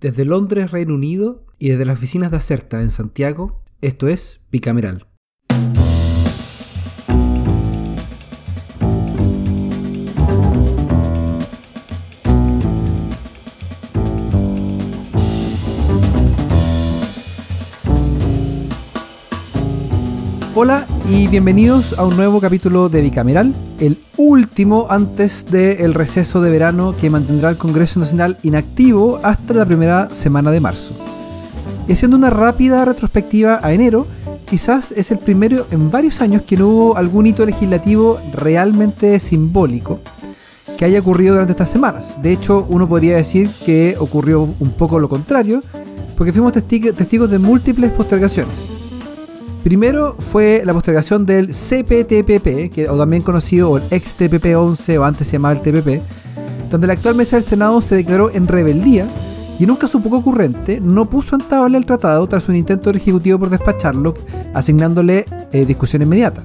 Desde Londres, Reino Unido, y desde las oficinas de Acerta en Santiago, esto es Bicameral. Hola y bienvenidos a un nuevo capítulo de Bicameral, el último antes del receso de verano que mantendrá el Congreso Nacional inactivo hasta la primera semana de marzo. Y haciendo una rápida retrospectiva a enero, quizás es el primero en varios años que no hubo algún hito legislativo realmente simbólico que haya ocurrido durante estas semanas. De hecho, uno podría decir que ocurrió un poco lo contrario, porque fuimos testigos de múltiples postergaciones. Primero fue la postergación del CPTPP, o también conocido o el ex TPP-11 o antes se llamaba el TPP, donde la actual mesa del Senado se declaró en rebeldía y en un caso poco ocurrente no puso en tabla el tratado tras un intento del Ejecutivo por despacharlo, asignándole discusión inmediata.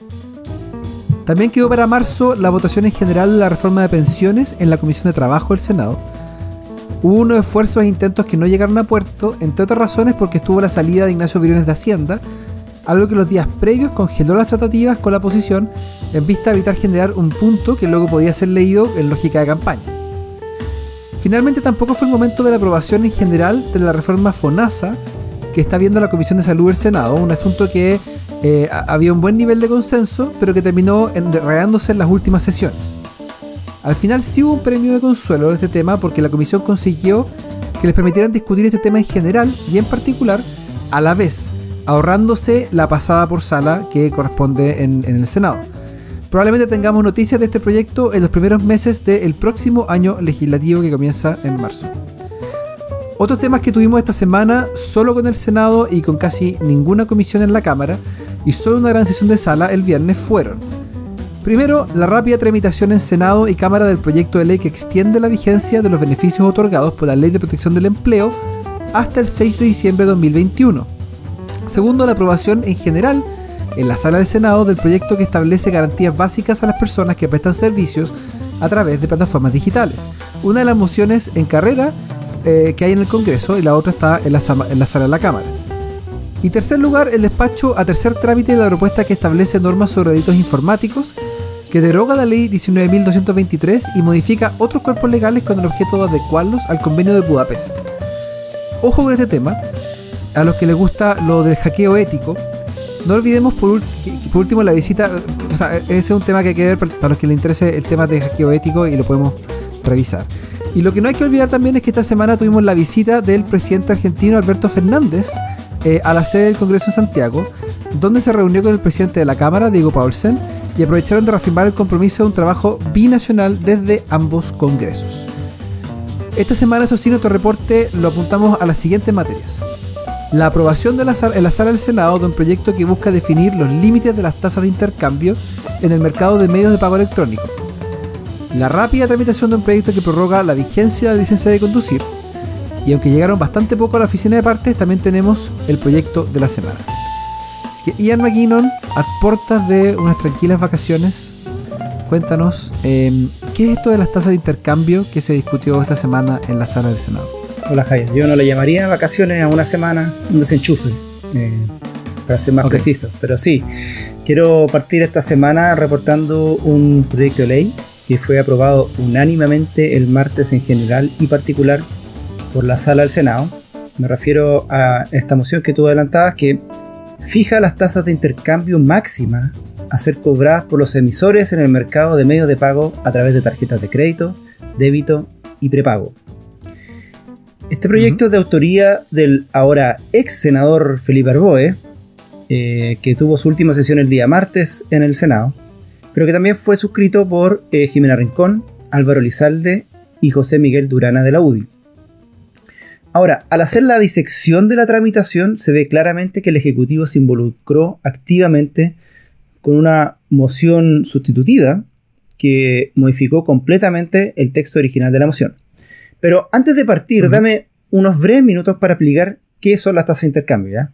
También quedó para marzo la votación en general de la reforma de pensiones en la Comisión de Trabajo del Senado. Hubo unos esfuerzos e intentos que no llegaron a puerto, entre otras razones porque estuvo la salida de Ignacio Briones de Hacienda, algo que los días previos congeló las tratativas con la oposición en vista de evitar generar un punto que luego podía ser leído en lógica de campaña. Finalmente tampoco fue el momento de la aprobación en general de la reforma FONASA que está viendo la Comisión de Salud del Senado, un asunto que había un buen nivel de consenso, pero que terminó enredándose en las últimas sesiones. Al final sí hubo un premio de consuelo de este tema porque la Comisión consiguió que les permitieran discutir este tema en general y en particular a la vez, ahorrándose la pasada por sala que corresponde en el Senado. Probablemente tengamos noticias de este proyecto en los primeros meses del próximo año legislativo que comienza en marzo. Otros temas que tuvimos esta semana solo con el Senado y con casi ninguna comisión en la Cámara y solo una gran sesión de sala el viernes fueron: primero, la rápida tramitación en Senado y Cámara del proyecto de ley que extiende la vigencia de los beneficios otorgados por la Ley de Protección del Empleo hasta el 6 de diciembre de 2021. Segundo, la aprobación en general en la sala del Senado del proyecto que establece garantías básicas a las personas que prestan servicios a través de plataformas digitales. Una de las mociones en carrera que hay en el Congreso y la otra está en la sala de la Cámara. Y tercer lugar, el despacho a tercer trámite de la propuesta que establece normas sobre delitos informáticos, que deroga la ley 19.223 y modifica otros cuerpos legales con el objeto de adecuarlos al convenio de Budapest. Ojo con este tema. A los que les gusta lo del hackeo ético, no olvidemos por último la visita, o sea, ese es un tema que hay que ver para los que les interese el tema de hackeo ético y lo podemos revisar. Y lo que no hay que olvidar también es que esta semana tuvimos la visita del presidente argentino Alberto Fernández a la sede del Congreso en Santiago, donde se reunió con el presidente de la Cámara, Diego Paulsen, y aprovecharon de reafirmar el compromiso de un trabajo binacional desde ambos congresos. Esta semana, eso sí, nuestro reporte lo apuntamos a las siguientes materias: la aprobación en la sala del Senado de un proyecto que busca definir los límites de las tasas de intercambio en el mercado de medios de pago electrónico. La rápida tramitación de un proyecto que prorroga la vigencia de la licencia de conducir. Y aunque llegaron bastante poco a la oficina de partes, también tenemos el proyecto de la semana. Así que Ian McKinnon, a puertas de unas tranquilas vacaciones, cuéntanos, ¿qué es esto de las tasas de intercambio que se discutió esta semana en la sala del Senado? Hola Javier, yo no le llamaría vacaciones a una semana, un desenchufe, para ser más preciso, pero sí, quiero partir esta semana reportando un proyecto de ley que fue aprobado unánimemente el martes en general y particular por la sala del Senado. Me refiero a esta moción que tú adelantabas, que fija las tasas de intercambio máximas a ser cobradas por los emisores en el mercado de medios de pago a través de tarjetas de crédito, débito y prepago. Este proyecto es de autoría del ahora ex senador Felipe Arboe, que tuvo su última sesión el día martes en el Senado, pero que también fue suscrito por Jimena Rincón, Álvaro Elizalde y José Miguel Durana de la UDI. Ahora, al hacer la disección de la tramitación, se ve claramente que el Ejecutivo se involucró activamente con una moción sustitutiva que modificó completamente el texto original de la moción. Pero antes de partir, dame unos breves minutos para explicar qué son las tasas de intercambio, ¿ya?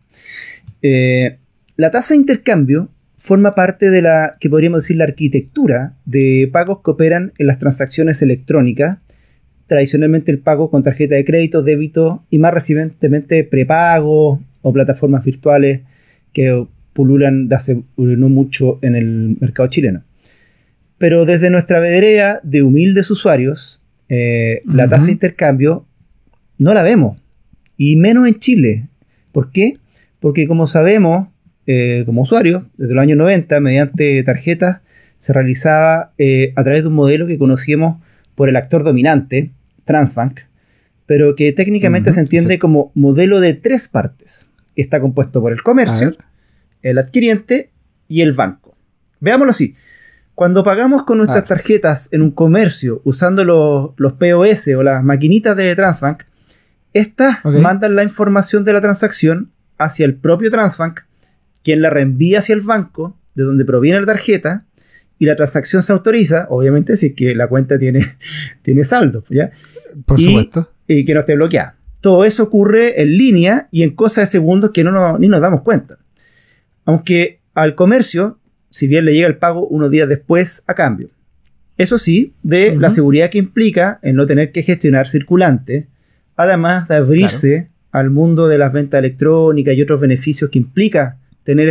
La tasa de intercambio forma parte de la, que podríamos decir, la arquitectura de pagos que operan en las transacciones electrónicas tradicionalmente el pago con tarjeta de crédito, débito y más recientemente prepago o plataformas virtuales que pululan de hace no mucho en el mercado chileno. Pero desde nuestra vereda de humildes usuarios, la tasa de intercambio no la vemos, y menos en Chile. ¿Por qué? Porque como sabemos, como usuarios, desde los años 90, mediante tarjetas, se realizaba a través de un modelo que conocíamos por el actor dominante, Transbank, pero que técnicamente se entiende como modelo de 3 partes, que está compuesto por el comercio, el adquiriente y el banco. Veámoslo así. Cuando pagamos con nuestras tarjetas en un comercio usando los POS o las maquinitas de Transbank, estas mandan la información de la transacción hacia el propio Transbank, quien la reenvía hacia el banco de donde proviene la tarjeta, y la transacción se autoriza, obviamente, si es que la cuenta tiene saldo, ¿ya? Por supuesto. Y que no esté bloqueada. Todo eso ocurre en línea y en cosas de segundos que ni nos damos cuenta. Aunque al comercio, si bien le llega el pago unos días después a cambio. Eso sí, de la seguridad que implica el no tener que gestionar circulante, además de abrirse al mundo de las ventas electrónicas y otros beneficios que implica tener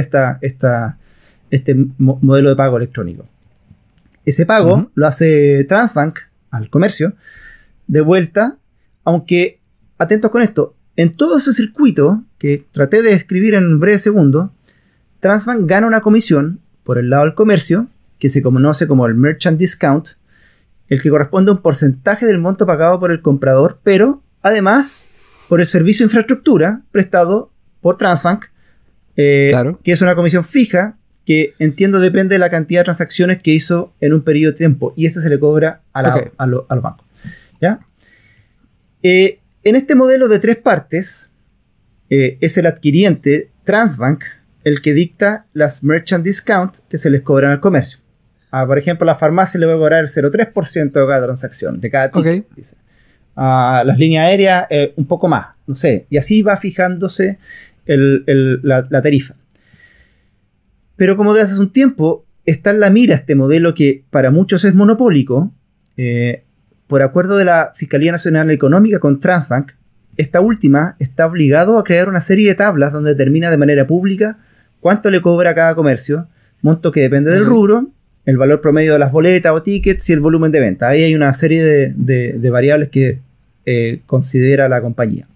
este modelo de pago electrónico. Ese pago lo hace Transbank al comercio de vuelta, aunque, atentos con esto, en todo ese circuito que traté de describir en un breve segundo, Transbank gana una comisión por el lado del comercio, que se conoce como el Merchant Discount, el que corresponde a un porcentaje del monto pagado por el comprador, pero además por el servicio de infraestructura prestado por Transbank, que es una comisión fija que entiendo depende de la cantidad de transacciones que hizo en un periodo de tiempo, y ese se le cobra a los bancos, ¿ya? En este modelo de 3 partes, es el adquiriente Transbank el que dicta las merchant discount que se les cobran al comercio. Por ejemplo, a la farmacia le va a cobrar el 0,3% de cada transacción, de cada ticket, dice. A las líneas aéreas un poco más, no sé, y así va fijándose la tarifa. Pero como desde hace un tiempo está en la mira este modelo que para muchos es monopólico, por acuerdo de la Fiscalía Nacional Económica con Transbank, esta última está obligado a crear una serie de tablas donde determina de manera pública cuánto le cobra a cada comercio, monto que depende del rubro, el valor promedio de las boletas o tickets y el volumen de venta. Ahí hay una serie de variables que considera la compañía.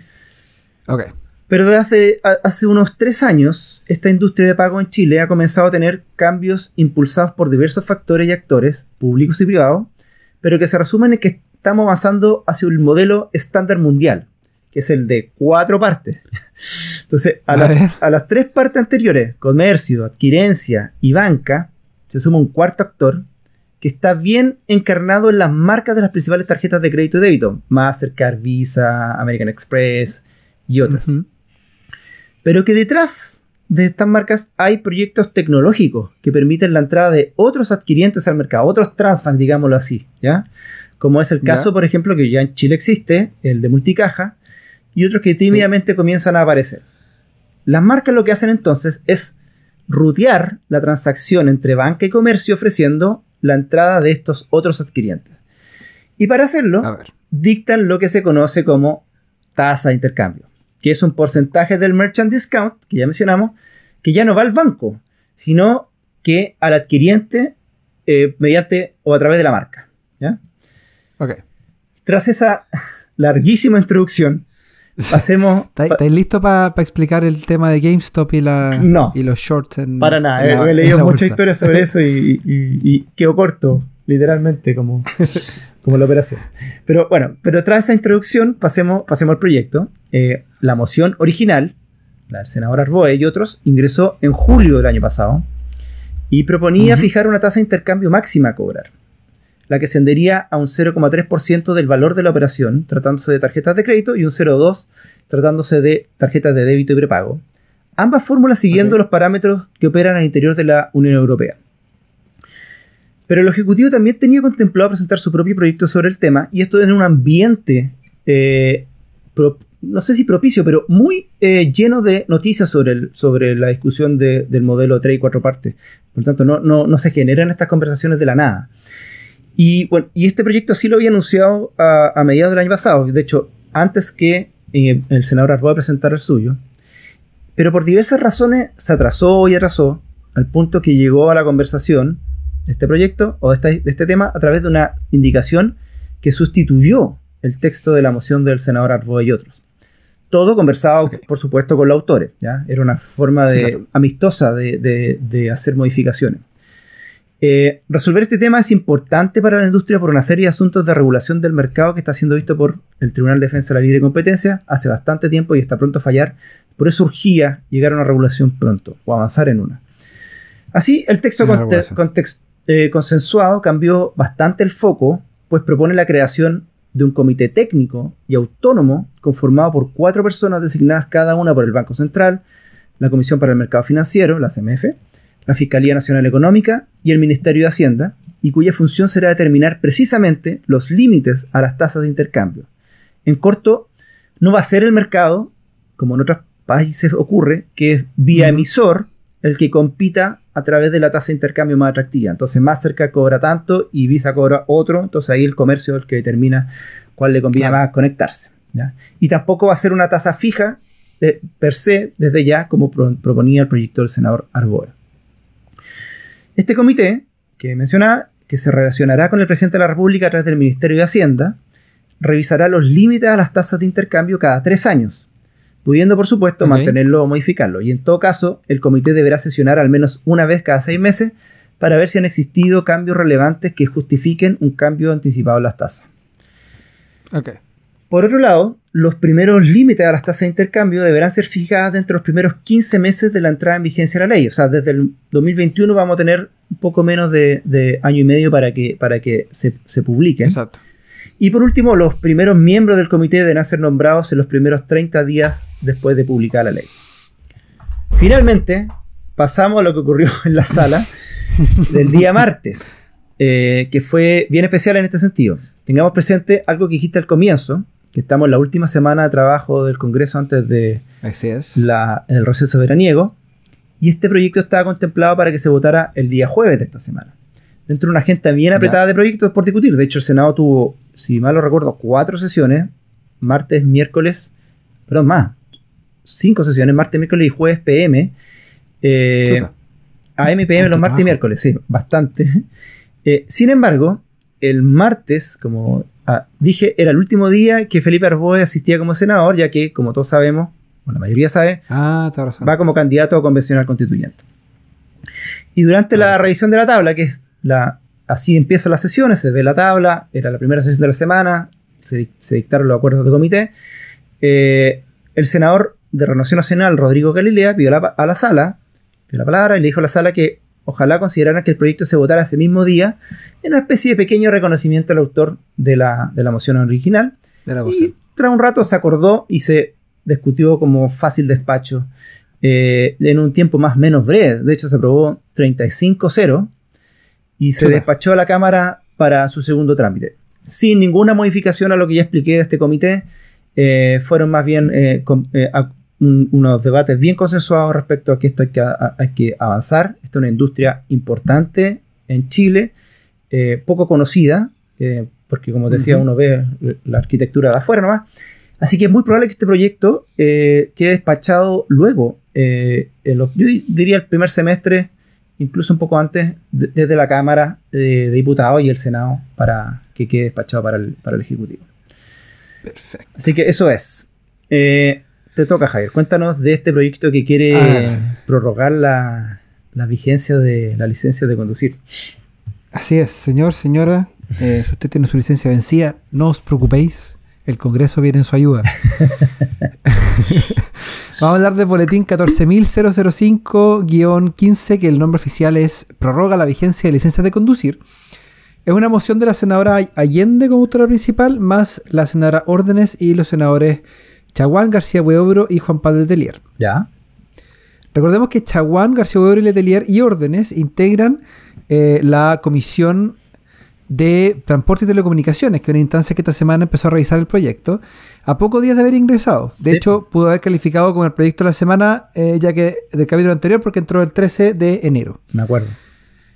Pero desde hace unos 3 años, esta industria de pago en Chile ha comenzado a tener cambios impulsados por diversos factores y actores, públicos y privados, pero que se resumen en que estamos avanzando hacia un modelo estándar mundial, que es el de 4 partes. Entonces, a las 3 partes anteriores, comercio, adquirencia y banca, se suma un cuarto actor que está bien encarnado en las marcas de las principales tarjetas de crédito y débito, Mastercard, Visa, American Express y otras. Pero que detrás de estas marcas hay proyectos tecnológicos que permiten la entrada de otros adquirientes al mercado, otros Transbank, digámoslo así, ¿ya? Como es el caso, por ejemplo, que ya en Chile existe, el de multicaja, y otros que tímidamente comienzan a aparecer. Las marcas lo que hacen entonces es rutear la transacción entre banca y comercio ofreciendo la entrada de estos otros adquirientes. Y para hacerlo, dictan lo que se conoce como tasa de intercambio, que es un porcentaje del merchant discount, que ya mencionamos, que ya no va al banco, sino que al adquiriente mediante o a través de la marca, ¿ya? Tras esa larguísima introducción, pasemos... ¿Estáis listos para explicar el tema de GameStop y los shorts? Para nada, he leído muchas historias sobre eso y quedó corto, literalmente, como la operación. Pero bueno, tras esa introducción, pasemos al proyecto. La moción original, la del senador Arboe y otros, ingresó en julio del año pasado y proponía fijar una tasa de intercambio máxima a cobrar, la que ascendería a un 0,3% del valor de la operación, tratándose de tarjetas de crédito, y un 0,2% tratándose de tarjetas de débito y prepago. Ambas fórmulas siguiendo los parámetros que operan al interior de la Unión Europea. Pero el Ejecutivo también tenía contemplado presentar su propio proyecto sobre el tema, y esto en un ambiente, no sé si propicio, pero muy lleno de noticias sobre la discusión del modelo 3 y 4 partes. Por lo tanto, no se generan estas conversaciones de la nada. Y bueno, y este proyecto sí lo había anunciado a mediados del año pasado, de hecho, antes que el senador Arboe presentara el suyo, pero por diversas razones se atrasó y atrasó, al punto que llegó a la conversación de este proyecto o de este tema a través de una indicación que sustituyó el texto de la moción del senador Arboe y otros. Todo conversado, por supuesto, con los autores, ¿ya? Era una forma amistosa de hacer modificaciones. Resolver este tema es importante para la industria por una serie de asuntos de regulación del mercado que está siendo visto por el Tribunal de Defensa de la Libre Competencia hace bastante tiempo y está pronto a fallar. Por eso urgía llegar a una regulación pronto o avanzar en una. Así, el texto consensuado cambió bastante el foco, pues propone la creación de un comité técnico y autónomo conformado por 4 personas designadas cada una por el Banco Central, la Comisión para el Mercado Financiero, la CMF, la Fiscalía Nacional Económica y el Ministerio de Hacienda, y cuya función será determinar precisamente los límites a las tasas de intercambio. En corto, no va a ser el mercado, como en otros países ocurre, que es vía emisor el que compita a través de la tasa de intercambio más atractiva. Entonces Mastercard cobra tanto y Visa cobra otro, entonces ahí el comercio es el que determina cuál le conviene más conectarse, ¿ya? Y tampoco va a ser una tasa fija per se desde ya, como proponía el proyecto del senador Arboe. Este comité, que mencionaba, que se relacionará con el presidente de la República a través del Ministerio de Hacienda, revisará los límites a las tasas de intercambio cada 3 años, pudiendo, por supuesto, mantenerlo o modificarlo. Y en todo caso, el comité deberá sesionar al menos una vez cada 6 meses para ver si han existido cambios relevantes que justifiquen un cambio anticipado en las tasas. Por otro lado, los primeros límites a las tasas de intercambio deberán ser fijadas dentro de los primeros 15 meses de la entrada en vigencia de la ley. O sea, desde el 2021 vamos a tener un poco menos de año y medio para que se publiquen. Exacto. Y por último, los primeros miembros del comité deberán ser nombrados en los primeros 30 días después de publicar la ley. Finalmente, pasamos a lo que ocurrió en la sala del día martes, que fue bien especial en este sentido. Tengamos presente algo que dijiste al comienzo, que estamos en la última semana de trabajo del Congreso antes de el receso veraniego, y este proyecto estaba contemplado para que se votara el día jueves de esta semana, dentro de una agenda bien apretada de proyectos por discutir. De hecho, el Senado tuvo, si mal lo recuerdo, 4 sesiones, martes, miércoles, perdón, más, 5 sesiones, martes, miércoles y jueves PM, AM y PM los martes y miércoles, sí, bastante. Sin embargo, el martes, como dije, era el último día que Felipe Arboe asistía como senador, ya que, como todos sabemos, o la mayoría sabe, va como candidato a convencional constituyente. Y durante la revisión de la tabla, que es así empiezan las sesiones, se ve la tabla, era la primera sesión de la semana, se dictaron los acuerdos de comité, el senador de Renovación Nacional, Rodrigo Galilea, pidió a la sala, pidió la palabra y le dijo a la sala que ojalá consideraran que el proyecto se votara ese mismo día en una especie de pequeño reconocimiento al autor de la moción original. Y tras un rato se acordó y se discutió como fácil despacho en un tiempo más o menos breve. De hecho, se aprobó 35-0 y se despachó a la Cámara para su segundo trámite. Sin ninguna modificación a lo que ya expliqué de este comité. Fueron más bien unos debates bien consensuados respecto a que esto hay que avanzar. Esta es una industria importante en Chile, poco conocida, porque como te decía, uno ve la arquitectura de afuera nomás. Así que es muy probable que este proyecto quede despachado luego, yo diría el primer semestre, incluso un poco antes, desde la Cámara de Diputados y el Senado, para que quede despachado para el Ejecutivo. Perfecto. Así que eso es. Te toca, Javier. Cuéntanos de este proyecto que quiere prorrogar la vigencia de la licencia de conducir. Así es, señora. Si usted tiene su licencia vencida, no os preocupéis. El Congreso viene en su ayuda. Vamos a hablar del boletín 14.005-15, que el nombre oficial es Prorroga la vigencia de licencias de conducir. Es una moción de la senadora Allende como autora principal, más la senadora Órdenes y los senadores Chaguán, García Huidobro y Juan Pablo Letelier. Ya. Recordemos que Chaguán, García Huidobro y Letelier y Órdenes integran la Comisión de Transporte y Telecomunicaciones, que es una instancia que esta semana empezó a revisar el proyecto, a pocos días de haber ingresado. De hecho, pudo haber calificado como el proyecto de la semana, ya que del capítulo anterior, porque entró el 13 de enero. Me acuerdo.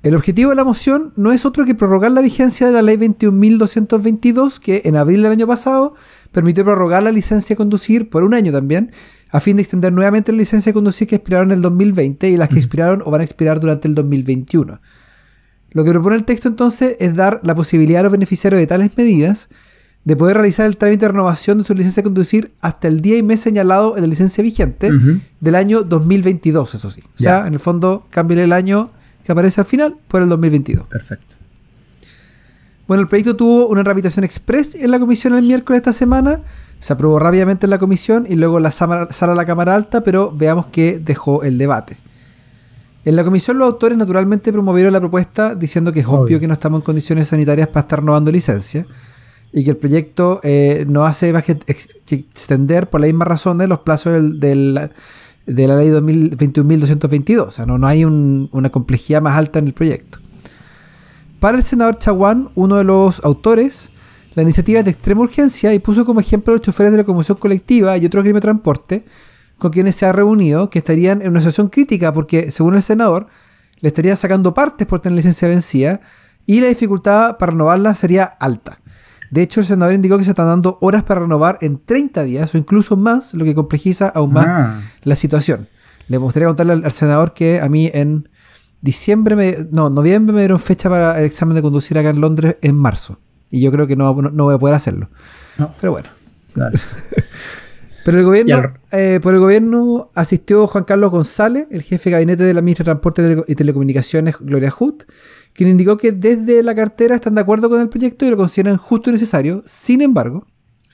El objetivo de la moción no es otro que prorrogar la vigencia de la ley 21.222, que en abril del año pasado permitió prorrogar la licencia de conducir por un año también, a fin de extender nuevamente la licencia de conducir que expiraron en el 2020 y las que expiraron o van a expirar durante el 2021. Lo que propone el texto entonces es dar la posibilidad a los beneficiarios de tales medidas de poder realizar el trámite de renovación de su licencia de conducir hasta el día y mes señalado en la licencia vigente del año 2022, eso sí. O sea, en el fondo, cambien el año que aparece al final por el 2022. Perfecto. Bueno, el proyecto tuvo una tramitación express en la comisión el miércoles de esta semana. Se aprobó rápidamente en la comisión y luego la sala a la Cámara Alta, pero veamos qué dejó el debate. En la comisión los autores naturalmente promovieron la propuesta diciendo que es obvio que no estamos en condiciones sanitarias para estar renovando licencia y que el proyecto no hace más que extender por las mismas razones los plazos de la ley 21.222. O sea, no hay una complejidad más alta en el proyecto. Para el senador Chaguán, uno de los autores, la iniciativa es de extrema urgencia y puso como ejemplo a los choferes de la locomoción colectiva y otros gremios de transporte con quienes se ha reunido, que estarían en una situación crítica porque, según el senador, le estarían sacando partes por tener licencia vencida y la dificultad para renovarla sería alta. De hecho, el senador indicó que se están dando horas para renovar en 30 días o incluso más, lo que complejiza aún más la situación. Le gustaría contarle al senador que a mí en noviembre me dieron fecha para el examen de conducir acá en Londres en marzo. Y yo creo que no voy a poder hacerlo. No. Pero bueno. Dale. Pero por el gobierno asistió Juan Carlos González, el jefe de gabinete de la ministra de Transporte y Telecomunicaciones, Gloria Hood, quien indicó que desde la cartera están de acuerdo con el proyecto y lo consideran justo y necesario. Sin embargo,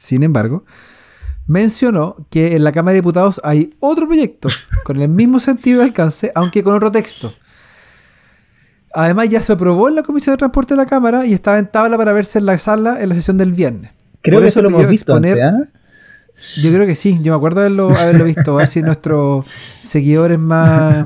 mencionó que en la Cámara de Diputados hay otro proyecto con el mismo sentido y alcance, aunque con otro texto. Además, ya se aprobó en la Comisión de Transporte de la Cámara y estaba en tabla para verse en la sala en la sesión del viernes. Creo que eso lo hemos visto antes, Yo creo que sí, yo me acuerdo de haberlo visto, a ver si nuestros seguidores más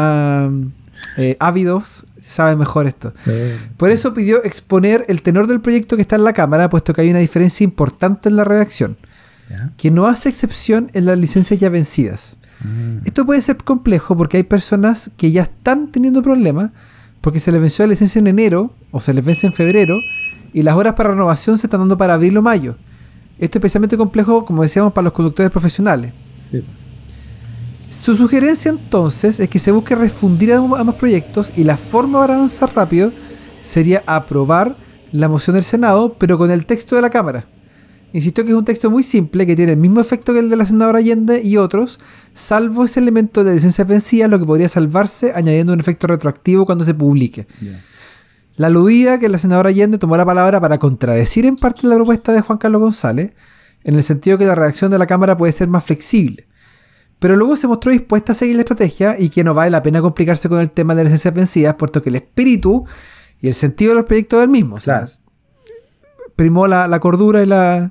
ávidos saben mejor esto. Por eso pidió exponer el tenor del proyecto que está en la Cámara, puesto que hay una diferencia importante en la redacción, que no hace excepción en las licencias ya vencidas. Esto puede ser complejo porque hay personas que ya están teniendo problemas porque se les venció la licencia en enero o se les vence en febrero y las horas para renovación se están dando para abril o mayo. Esto es especialmente complejo, como decíamos, para los conductores profesionales. Sí. Su sugerencia entonces es que se busque refundir ambos proyectos y la forma para avanzar rápido sería aprobar la moción del Senado, pero con el texto de la Cámara. Insistió que es un texto muy simple, que tiene el mismo efecto que el de la senadora Allende y otros, salvo ese elemento de licencias vencidas, lo que podría salvarse añadiendo un efecto retroactivo cuando se publique. La aludida que la senadora Allende tomó la palabra para contradecir en parte la propuesta de Juan Carlos González, en el sentido que la redacción de la Cámara puede ser más flexible. Pero luego se mostró dispuesta a seguir la estrategia y que no vale la pena complicarse con el tema de las licencias vencidas, puesto que el espíritu y el sentido de los proyectos es el mismo. O sea, primó la cordura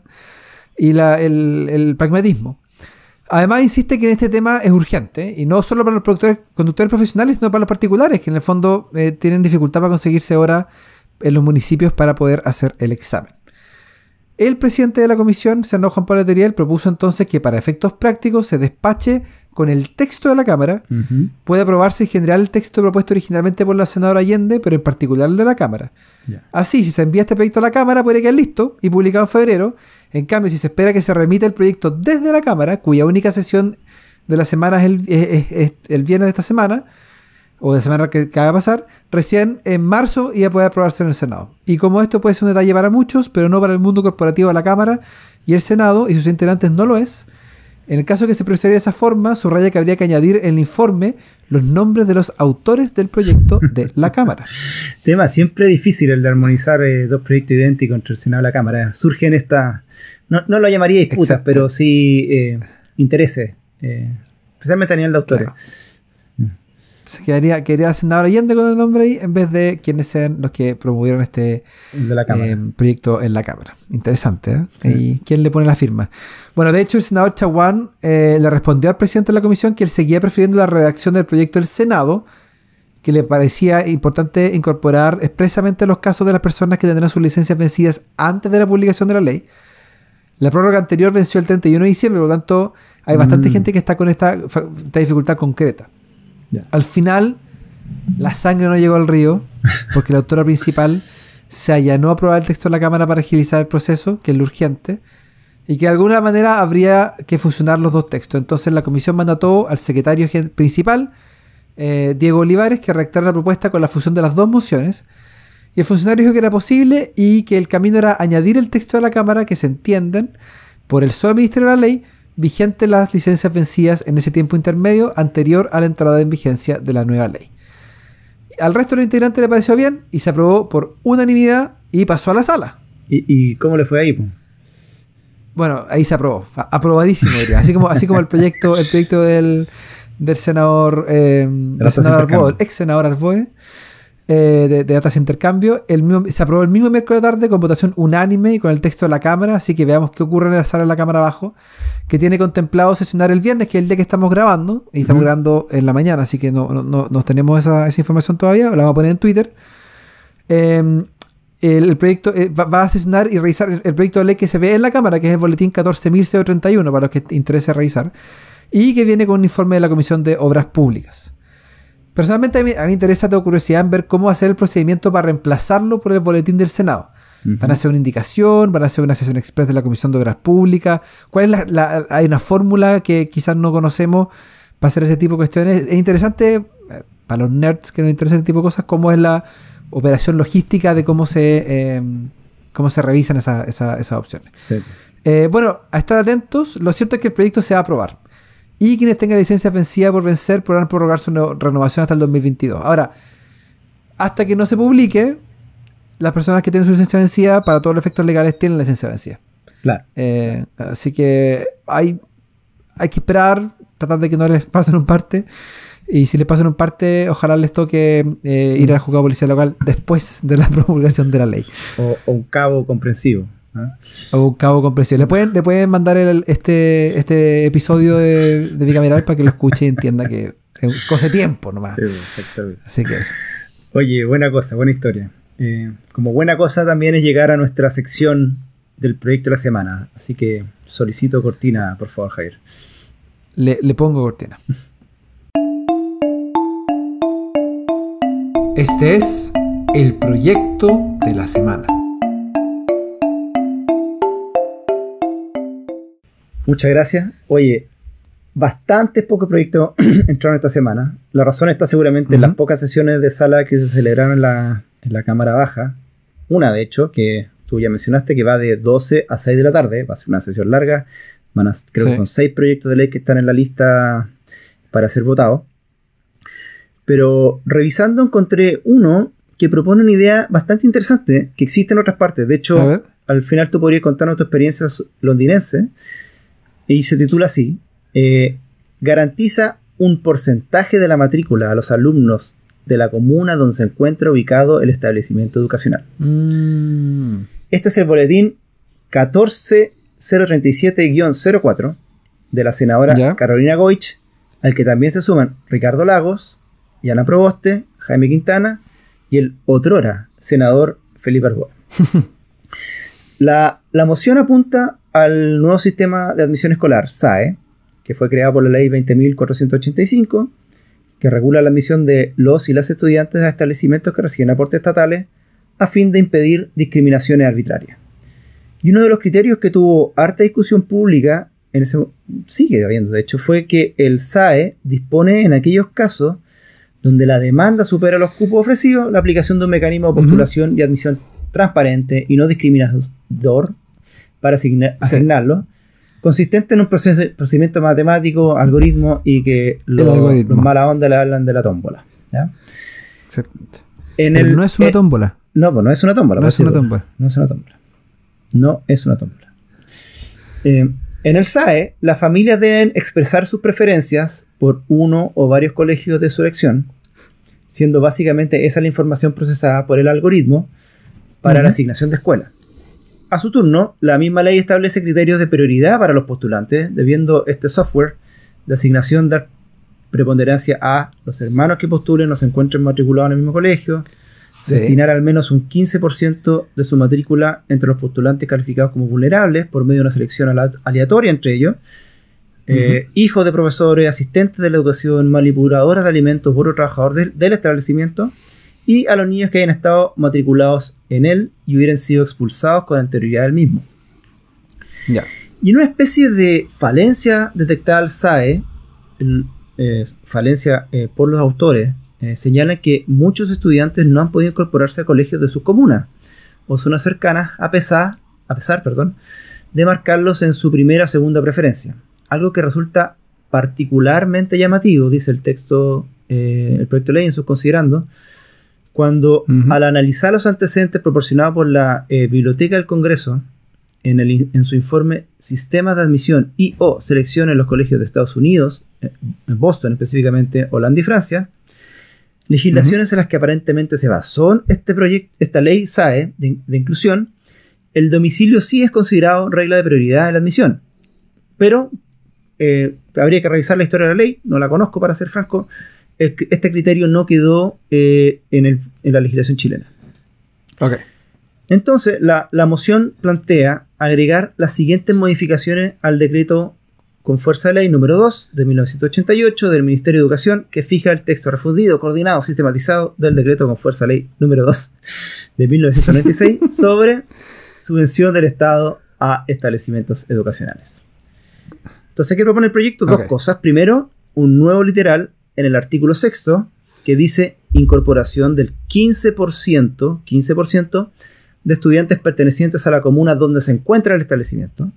y el pragmatismo. Además, insiste que en este tema es urgente, y no solo para los conductores profesionales, sino para los particulares, que en el fondo tienen dificultad para conseguirse horas en los municipios para poder hacer el examen. El presidente de la comisión, senador Juan Pablo Teriel, propuso entonces que para efectos prácticos se despache con el texto de la Cámara. Puede aprobarse en general el texto propuesto originalmente por la senadora Allende, pero en particular el de la Cámara. Así, si se envía este proyecto a la Cámara, puede quedar listo y publicado en febrero. En cambio, si se espera que se remita el proyecto desde la Cámara, cuya única sesión de la semana es el viernes de esta semana, o de semana que acaba de pasar, recién en marzo ya puede aprobarse en el Senado. Y como esto puede ser un detalle para muchos, pero no para el mundo corporativo de la Cámara y el Senado y sus integrantes no lo es, en el caso que se procediera de esa forma, subraya que habría que añadir en el informe los nombres de los autores del proyecto de la Cámara. Tema siempre difícil el de armonizar dos proyectos idénticos entre el Senado y la Cámara. Surgen esta, no lo llamaría disputas, exacto, pero sí intereses, especialmente a nivel de autores. Claro. Quedaría la senadora Allende con el nombre ahí en vez de quienes sean los que promovieron este proyecto en la Cámara. Interesante, ¿eh? Sí. ¿Y quién le pone la firma? Bueno, de hecho el senador Chaguán le respondió al presidente de la comisión que él seguía prefiriendo la redacción del proyecto del Senado, que le parecía importante incorporar expresamente los casos de las personas que tendrán sus licencias vencidas antes de la publicación de la ley. La prórroga anterior venció el 31 de diciembre, por lo tanto hay bastante gente que está con esta dificultad concreta. Al final, la sangre no llegó al río, porque la autora principal se allanó a aprobar el texto de la Cámara para agilizar el proceso, que es lo urgente, y que de alguna manera habría que fusionar los dos textos. Entonces la comisión mandató al secretario principal, Diego Olivares, que redactara la propuesta con la fusión de las dos mociones, y el funcionario dijo que era posible y que el camino era añadir el texto de la Cámara que se entienden por el solo Ministerio de la Ley vigente las licencias vencidas en ese tiempo intermedio anterior a la entrada en vigencia de la nueva ley. Al resto de los integrantes le pareció bien y se aprobó por unanimidad y pasó a la sala. ¿Y cómo le fue ahí, po? Bueno, ahí se aprobó, aprobadísimo, diría. Así como el proyecto del senador Arboe, el ex senador Arboe, de datas de intercambio, se aprobó el mismo miércoles de tarde con votación unánime y con el texto de la Cámara, así que veamos qué ocurre en la sala de la Cámara abajo, que tiene contemplado sesionar el viernes, que es el día que estamos grabando, y estamos grabando en la mañana, así que no tenemos esa información todavía, la vamos a poner en Twitter. El proyecto va a sesionar y revisar el proyecto de ley que se ve en la Cámara, que es el boletín 14.031, para los que interese revisar, y que viene con un informe de la Comisión de Obras Públicas. Personalmente a mí me interesa, tengo curiosidad en ver cómo va a ser el procedimiento para reemplazarlo por el boletín del Senado. ¿Van a hacer una indicación? ¿Van a hacer una sesión express de la Comisión de Obras Públicas? ¿Cuál es hay una fórmula que quizás no conocemos para hacer ese tipo de cuestiones? Es interesante, para los nerds que nos interesan ese tipo de cosas, cómo es la operación logística de cómo se revisan esas opciones. Sí. Bueno, a estar atentos. Lo cierto es que el proyecto se va a aprobar. Y quienes tengan licencia vencida por vencer podrán prorrogar su renovación hasta el 2022. Ahora, hasta que no se publique, las personas que tienen su licencia vencida, para todos los efectos legales, tienen la licencia vencida. Claro. Así que hay que esperar, tratar de que no les pasen un parte. Y si les pasan un parte, ojalá les toque ir al juzgado de policía local después de la promulgación de la ley. O un cabo comprensivo. O un cabo comprensivo. Le pueden mandar este episodio de Bicameral para que lo escuche y entienda que es cosa de tiempo nomás. Sí, exactamente. Así que eso. Oye, buena cosa, buena historia. Como buena cosa también es llegar a nuestra sección del proyecto de la semana. Así que solicito cortina, por favor, Javier. Le pongo cortina. Este es el proyecto de la semana. Muchas gracias. Oye, bastantes pocos proyectos entraron esta semana. La razón está seguramente en las pocas sesiones de sala que se celebraron en la Cámara Baja. Una, de hecho, que tú ya mencionaste, que va de 12 a 6 de la tarde. Va a ser una sesión larga. Creo que son 6 proyectos de ley que están en la lista para ser votados. Pero revisando encontré uno que propone una idea bastante interesante que existe en otras partes. De hecho, al final tú podrías contarnos tu experiencia londinense. Y se titula así: garantiza un porcentaje de la matrícula a los alumnos de la comuna donde se encuentra ubicado el establecimiento educacional. Este es el boletín 14037-04 de la senadora Carolina Goich, al que también se suman Ricardo Lagos, Yana Proboste, Jaime Quintana y el otrora senador Felipe Arboe. La moción apunta al nuevo sistema de admisión escolar, SAE, que fue creado por la ley 20.485, que regula la admisión de los y las estudiantes a establecimientos que reciben aportes estatales a fin de impedir discriminaciones arbitrarias. Y uno de los criterios que tuvo harta discusión pública, sigue habiendo de hecho, fue que el SAE dispone en aquellos casos donde la demanda supera los cupos ofrecidos, la aplicación de un mecanismo de postulación y admisión transparente y no discriminador para asignarlo, consistente en un procedimiento matemático, algoritmo, y que los mala onda le hablan de la tómbola. ¿Ya? Exactamente. No es una tómbola. No, pues no es una tómbola. No es una tómbola. No es una tómbola. En el SAE, las familias deben expresar sus preferencias por uno o varios colegios de su elección, siendo básicamente esa la información procesada por el algoritmo para la asignación de escuela. A su turno, la misma ley establece criterios de prioridad para los postulantes, debiendo este software de asignación dar preponderancia a los hermanos que postulen o se encuentren matriculados en el mismo colegio, destinar al menos un 15% de su matrícula entre los postulantes calificados como vulnerables por medio de una selección aleatoria entre ellos, hijos de profesores, asistentes de la educación, manipuladoras de alimentos, otro trabajador del establecimiento, y a los niños que hayan estado matriculados en él y hubieran sido expulsados con anterioridad del mismo. Ya. Y en una especie de falencia detectada al SAE, falencia por los autores, señalan que muchos estudiantes no han podido incorporarse a colegios de sus comunas o zonas cercanas a pesar de marcarlos en su primera o segunda preferencia. Algo que resulta particularmente llamativo, dice el texto, el proyecto de ley en sus considerandos, cuando al analizar los antecedentes proporcionados por la Biblioteca del Congreso en su informe Sistemas de Admisión y o Selección en los Colegios de Estados Unidos, en Boston específicamente, Holanda y Francia, legislaciones en las que aparentemente se basó esta ley SAE de inclusión, el domicilio sí es considerado regla de prioridad en la admisión. Pero habría que revisar la historia de la ley, no la conozco para ser franco. Este criterio no quedó en la legislación chilena. Okay. Entonces, la moción plantea agregar las siguientes modificaciones al decreto con fuerza de ley número 2 de 1988 del Ministerio de Educación, que fija el texto refundido, coordinado, sistematizado del decreto con fuerza de ley número 2 de 1996 sobre subvención del Estado a establecimientos educacionales. Entonces, ¿qué propone el proyecto? Dos cosas. Primero, un nuevo literal en el artículo 6 que dice incorporación del 15% de estudiantes pertenecientes a la comuna donde se encuentra el establecimiento.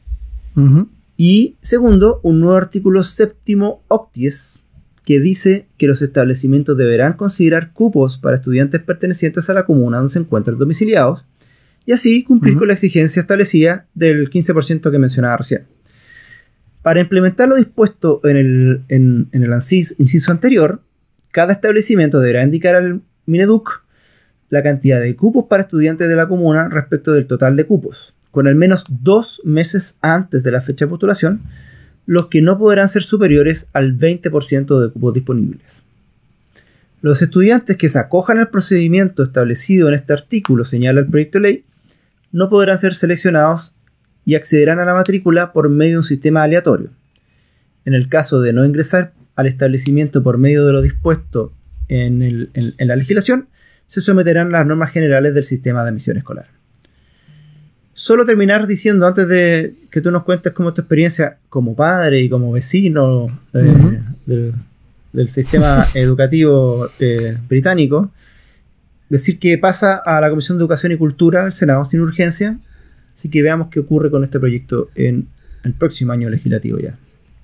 Y segundo, un nuevo artículo 7º octies que dice que los establecimientos deberán considerar cupos para estudiantes pertenecientes a la comuna donde se encuentran domiciliados y así cumplir con la exigencia establecida del 15% que mencionaba recién. Para implementar lo dispuesto en el inciso anterior, cada establecimiento deberá indicar al Mineduc la cantidad de cupos para estudiantes de la comuna respecto del total de cupos, con al menos 2 meses antes de la fecha de postulación, los que no podrán ser superiores al 20% de cupos disponibles. Los estudiantes que se acojan al procedimiento establecido en este artículo, señala el proyecto de ley, no podrán ser seleccionados y accederán a la matrícula por medio de un sistema aleatorio. En el caso de no ingresar al establecimiento por medio de lo dispuesto en la legislación, se someterán a las normas generales del sistema de admisión escolar. Solo terminar diciendo, antes de que tú nos cuentes cómo es tu experiencia como padre y como vecino del sistema educativo británico, decir que pasa a la Comisión de Educación y Cultura del Senado sin urgencia, así que veamos qué ocurre con este proyecto en el próximo año legislativo ya.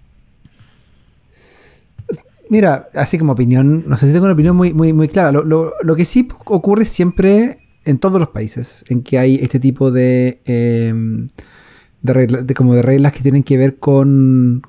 Mira, así como opinión, no sé si tengo una opinión muy clara. Lo que sí ocurre siempre en todos los países en que hay este tipo de reglas que tienen que ver con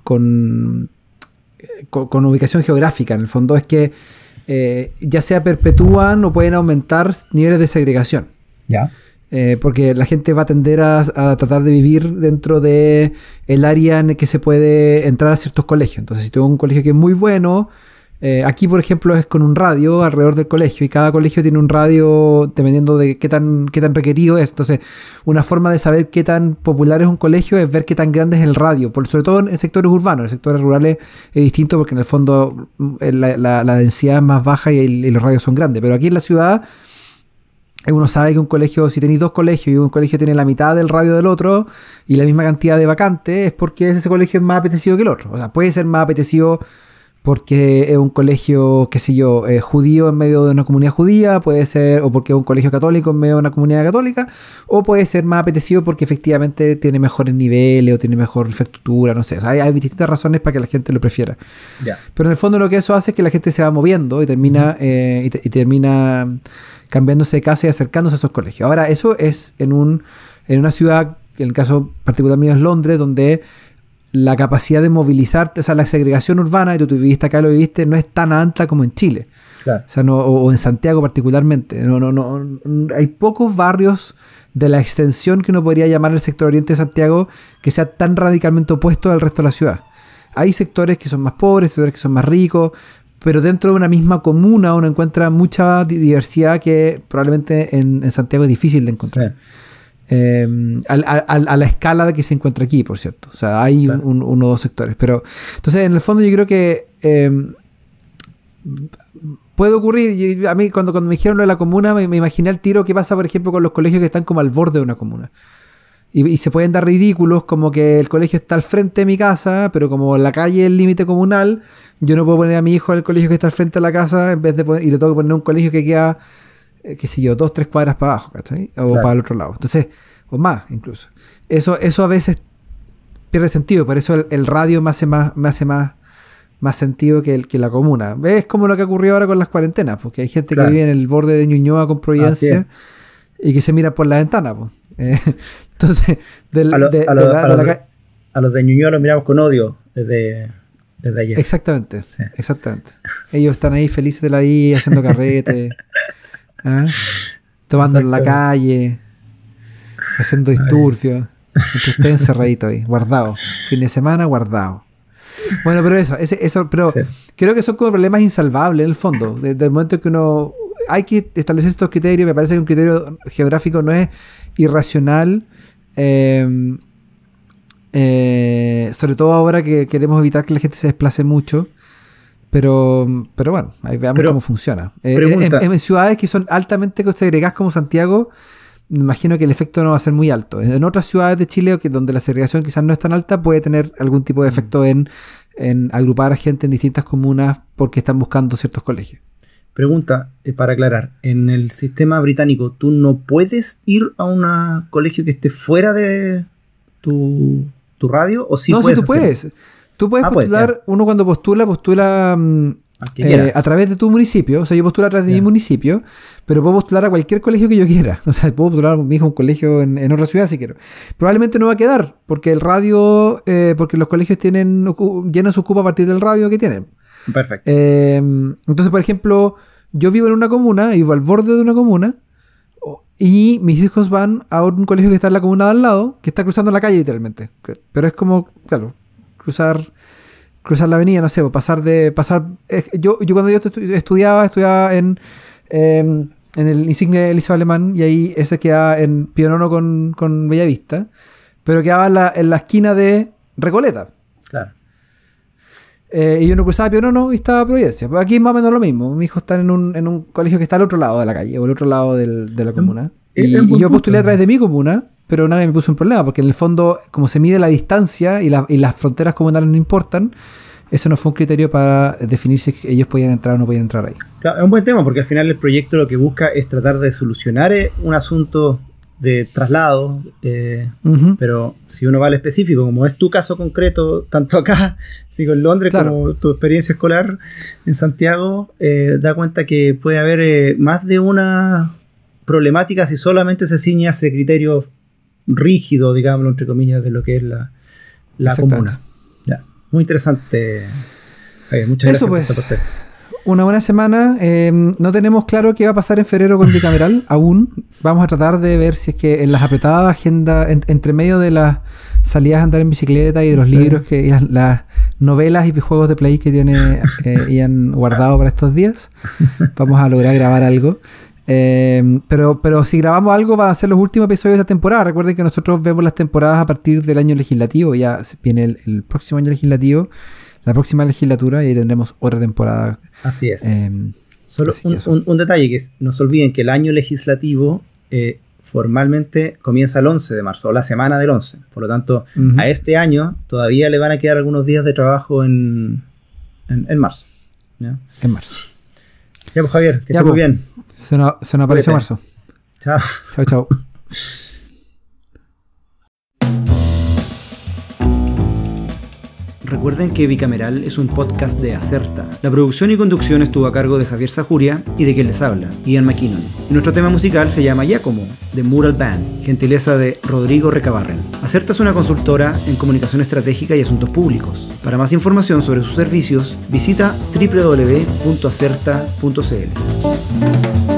ubicación geográfica. En el fondo es que ya sea perpetúan o pueden aumentar niveles de segregación. Ya. Porque la gente va a tender a tratar de vivir dentro de el área en el que se puede entrar a ciertos colegios. Entonces, si tengo un colegio que es muy bueno, aquí por ejemplo es con un radio alrededor del colegio, y cada colegio tiene un radio dependiendo de qué tan requerido es. Entonces, una forma de saber qué tan popular es un colegio es ver qué tan grande es el radio, sobre todo en sectores urbanos. En sectores rurales es distinto porque en el fondo la densidad es más baja y los radios son grandes, pero aquí en la ciudad uno sabe que un colegio, si tenéis 2 colegios y un colegio tiene la mitad del radio del otro y la misma cantidad de vacantes, es porque ese colegio es más apetecido que el otro. O sea, puede ser más apetecido porque es un colegio, qué sé yo, judío en medio de una comunidad judía, puede ser, o porque es un colegio católico en medio de una comunidad católica, o puede ser más apetecido porque efectivamente tiene mejores niveles o tiene mejor infraestructura, no sé. O sea, hay distintas razones para que la gente lo prefiera. Yeah. Pero en el fondo lo que eso hace es que la gente se va moviendo y termina cambiándose de casa y acercándose a esos colegios. Ahora, eso es en una ciudad, en el caso particular mío es Londres, donde la capacidad de movilizarte, o sea, la segregación urbana, y tú viviste acá, lo viviste, no es tan alta como en Chile. Claro. O sea, o en Santiago particularmente. No, hay pocos barrios de la extensión que uno podría llamar el sector oriente de Santiago que sea tan radicalmente opuesto al resto de la ciudad. Hay sectores que son más pobres, sectores que son más ricos, pero dentro de una misma comuna uno encuentra mucha diversidad que probablemente en Santiago es difícil de encontrar. a la escala de que se encuentra aquí, por cierto. O sea, hay claro. uno o dos sectores. Pero entonces, en el fondo, yo creo que puede ocurrir. A mí, cuando me dijeron lo de la comuna, me imaginé al tiro qué pasa, por ejemplo, con los colegios que están como al borde de una comuna. Y se pueden dar ridículos, como que el colegio está al frente de mi casa, pero como la calle es el límite comunal, yo no puedo poner a mi hijo en el colegio que está al frente de la casa en vez de y le tengo que poner un colegio que queda, qué sé yo, 2-3 cuadras para abajo, ¿cachai? O para el otro lado. Entonces, o más incluso. Eso a veces pierde sentido, por eso el radio me hace más sentido que la comuna. Es como lo que ocurrió ahora con las cuarentenas, porque hay gente que vive en el borde de Ñuñoa con Providencia y que se mira por la ventana, pues. Entonces, a los de Ñuñoa los miramos con odio desde ayer. Exactamente, sí. Exactamente. Ellos están ahí felices de la vida, haciendo carrete, tomando en la calle, haciendo disturbios. Usted encerradito ahí, guardado. Fin de semana, guardado. Bueno, pero pero creo que son como problemas insalvables en el fondo. Desde el momento que uno... Hay que establecer estos criterios. Me parece que un criterio geográfico no es irracional, sobre todo ahora que queremos evitar que la gente se desplace mucho, pero bueno, ahí veamos cómo funciona. En ciudades que son altamente segregadas como Santiago, me imagino que el efecto no va a ser muy alto. En otras ciudades de Chile, donde la segregación quizás no es tan alta, puede tener algún tipo de efecto en agrupar a gente en distintas comunas porque están buscando ciertos colegios. Pregunta, para aclarar, en el sistema británico, ¿tú no puedes ir a un colegio que esté fuera de tu radio? ¿O sí? No, sí, tú puedes. Tú puedes postular, uno cuando postula a través de tu municipio. O sea, yo postulo a través de mi municipio, pero puedo postular a cualquier colegio que yo quiera. O sea, puedo postular a mi hijo a un colegio en otra ciudad si quiero. Probablemente no va a quedar, porque el radio, porque los colegios llenan su cupo a partir del radio que tienen. Perfecto. Entonces, por ejemplo, yo vivo en una comuna, vivo al borde de una comuna, y mis hijos van a un colegio que está en la comuna de al lado, que está cruzando la calle literalmente. Pero es como, claro, cruzar la avenida, no sé, yo cuando yo estudiaba en el Insigne Liceo Alemán, y ahí ese quedaba en Pío Nono con Bellavista, pero quedaba en la esquina de Recoleta. Claro. Y yo no cruzaba Pío Nono y estaba Providencia. Pues aquí es más o menos lo mismo. Mis hijos están en un colegio que está al otro lado de la calle, o al otro lado de la comuna. Y yo postulé a través de mi comuna, pero nadie me puso un problema, porque en el fondo, como se mide la distancia y las fronteras comunales no importan, eso no fue un criterio para definir si ellos podían entrar o no podían entrar ahí. Claro, es un buen tema, porque al final el proyecto lo que busca es tratar de solucionar un asunto de traslado, pero si uno va al específico, como es tu caso concreto, tanto acá, sigo en Londres, claro, como tu experiencia escolar en Santiago, da cuenta que puede haber más de una problemática si solamente se ciñe a ese criterio rígido, digámoslo entre comillas, de lo que es la comuna. Ya. Muy interesante, Javier, muchas gracias por esta parte. Una buena semana. No tenemos claro qué va a pasar en febrero con Bicameral aún. Vamos a tratar de ver si es que en las apretadas agendas, entre medio de las salidas a andar en bicicleta y de los libros, las novelas y juegos de play que tiene Ian guardado para estos días, vamos a lograr grabar algo. Pero si grabamos algo, va a ser los últimos episodios de la temporada. Recuerden que nosotros vemos las temporadas a partir del año legislativo. Ya viene el próximo año legislativo, la próxima legislatura, y ahí tendremos otra temporada. Así es. Solo un detalle, que no se olviden que el año legislativo formalmente comienza el 11 de marzo, o la semana del 11. Por lo tanto, a este año todavía le van a quedar algunos días de trabajo en marzo. ¿Ya? En marzo. Ya pues, Javier, que esté muy bien. Se nos apareció marzo. Chao. Chao, chao. Recuerden que Bicameral es un podcast de Acerta. La producción y conducción estuvo a cargo de Javier Sajuria y de quien les habla, Ian McKinnon. Y nuestro tema musical se llama Giacomo, de Mural Band, gentileza de Rodrigo Recabarren. Acerta es una consultora en comunicación estratégica y asuntos públicos. Para más información sobre sus servicios, visita www.acerta.cl.